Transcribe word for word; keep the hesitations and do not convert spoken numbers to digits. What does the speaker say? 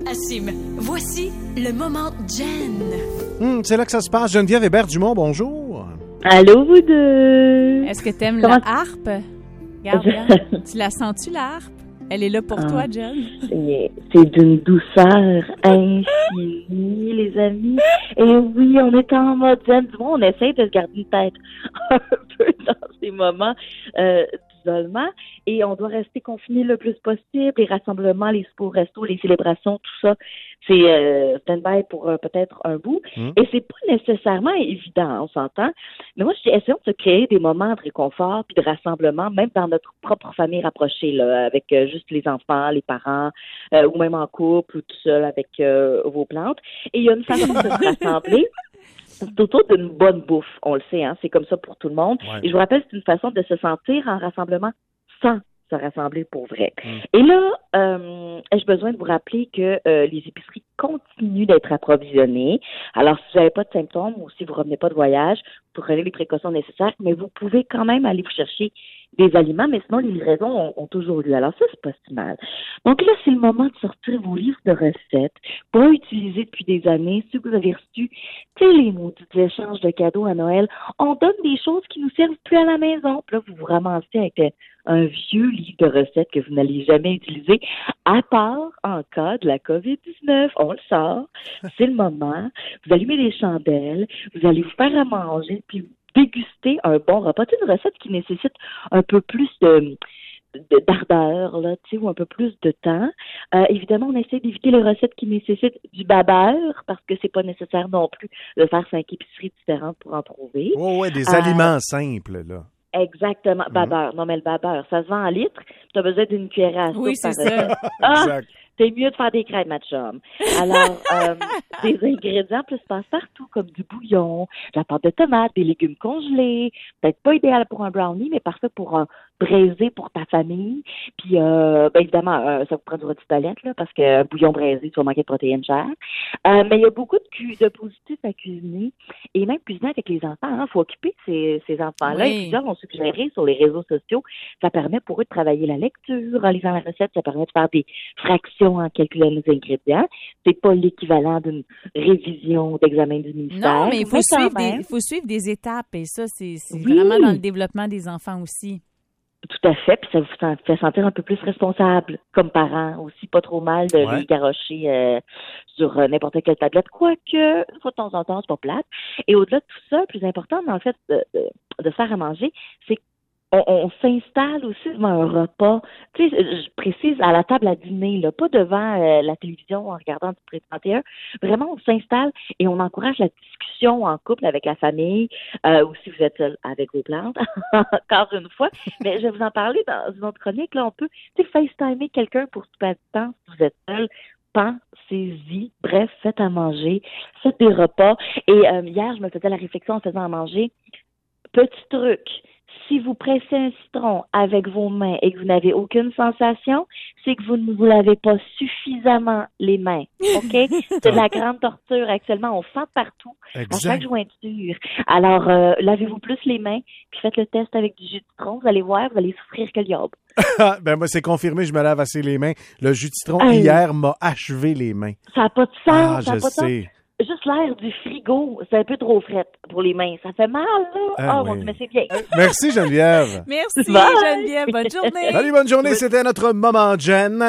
Assim, voici le moment Jen. Hum, c'est là que ça se passe. Geneviève Hébert-Dumont, bonjour. Allô, vous deux. Est-ce que t'aimes Comment... la harpe? Regarde, regarde. Tu la sens-tu, la harpe? Elle est là pour ah, toi, Jen. C'est, c'est d'une douceur infinie, les amis. Et oui, on est en mode Jen. Du moins, on essaie de se garder une tête un peu dans ces moments euh, d'isolement. Et on doit rester confiné le plus possible. Les rassemblements, les sports restos, les célébrations, tout ça, c'est euh, stand-by pour euh, peut-être un bout. Mmh. Et c'est pas nécessairement évident, on s'entend. Mais moi, je dis, essayons de se créer des moments de réconfort puis de rassemblement, même dans notre propre famille rapprochée, là, avec euh, juste les enfants, les parents, euh, ou même en couple ou tout seul avec euh, vos plantes. Et il y a une façon de se rassembler. C'est autour d'une bonne bouffe, on le sait, hein, c'est comme ça pour tout le monde. Ouais. Et je vous rappelle, c'est une façon de se sentir en rassemblement sans se rassembler pour vrai. Mm. Et là, euh, ai-je besoin de vous rappeler que euh, les épiceries continuent d'être approvisionnées. Alors, si vous n'avez pas de symptômes ou si vous ne revenez pas de voyage, vous prenez les précautions nécessaires, mais vous pouvez quand même aller vous chercher des aliments, mais sinon, les livraisons ont, ont toujours lieu. Alors ça, c'est pas si mal. Donc là, c'est le moment de sortir vos livres de recettes, pas utilisés depuis des années, ceux que vous avez reçus, tu sais, les maudits échanges de cadeaux à Noël. On donne des choses qui nous servent plus à la maison. Puis là, vous vous ramassez avec un vieux livre de recettes que vous n'allez jamais utiliser, à part en cas de la covid dix-neuf. On le sort. C'est le moment. Vous allumez des chandelles, vous allez vous faire à manger, puis déguster un bon repas. Tu sais, une recette qui nécessite un peu plus de, de d'ardeur, là, tu sais, ou un peu plus de temps. Euh, évidemment, on essaie d'éviter les recettes qui nécessitent du babeur, parce que c'est pas nécessaire non plus de faire cinq épiceries différentes pour en trouver. Oh ouais, des euh, aliments simples, là. Exactement. Babeur. Mm-hmm. Non, mais le babeur, ça se vend en litres. Tu as besoin d'une cuillère à soupe. Oui, c'est ça. Ah, exact. C'est mieux de faire des crêpes, ma chum. Alors, euh, des ingrédients plus passe-partout, comme du bouillon, de la pâte de tomate, des légumes congelés. Peut-être pas idéal pour un brownie, mais parfait pour un braisé pour ta famille. Puis, euh, ben évidemment, euh, ça vous prend du rôti de palette, là, parce que un bouillon braisé, tu vas manquer de protéines chères. Euh, mais il y a beaucoup de, cu- de positifs à cuisiner. Et même cuisiner avec les enfants, il hein, faut occuper ces, ces enfants-là. Oui. Et plusieurs ont suggéré sur les réseaux sociaux, ça permet pour eux de travailler la lecture en lisant la recette, ça permet de faire des fractions en calculant les ingrédients. C'est pas l'équivalent d'une révision d'examen du ministère. Non, mais il faut, suivre des, il faut suivre des étapes et ça, c'est, c'est oui. vraiment dans le développement des enfants aussi. Tout à fait, puis ça vous fait sentir un peu plus responsable comme parent aussi, pas trop mal de ouais. les garrocher euh, sur euh, n'importe quelle tablette, quoique, une fois de temps en temps, c'est pas plate. Et au-delà de tout ça, le plus important, dans le fait de, de, de faire à manger, c'est On, on s'installe aussi devant un repas, tu sais, je précise, à la table à dîner, là, pas devant euh, la télévision en regardant du pré trente et un. Vraiment, on s'installe et on encourage la discussion en couple avec la famille, euh, ou si vous êtes seul avec vos plantes, encore une fois. Mais je vais vous en parler dans une autre chronique. Là, on peut, tu sais, FaceTimer quelqu'un pour souper à distance si vous êtes seul. Pensez-y. Bref, faites à manger, faites des repas. Et euh, hier, je me faisais la réflexion en faisant à manger. Petit truc. Si vous pressez un citron avec vos mains et que vous n'avez aucune sensation, c'est que vous ne vous lavez pas suffisamment les mains. OK? C'est de la grande torture. Actuellement, on fend partout exact. À chaque jointure. Alors, euh, lavez-vous plus les mains, puis faites le test avec du jus de citron. Vous allez voir, vous allez souffrir que l'yob. Ben moi, c'est confirmé, je me lave assez les mains. Le jus de citron, hey. hier, m'a achevé les mains. Ça n'a pas de sens. Ah, ça je pas sais. De sens. Juste l'air du frigo, c'est un peu trop frais pour les mains. Ça fait mal, là. Ah, oh, oui. Mon Dieu, mais c'est bien. Merci, Geneviève. Merci, Bye. Geneviève. Bonne journée. Salut, bonne journée. C'était notre Maman Jen.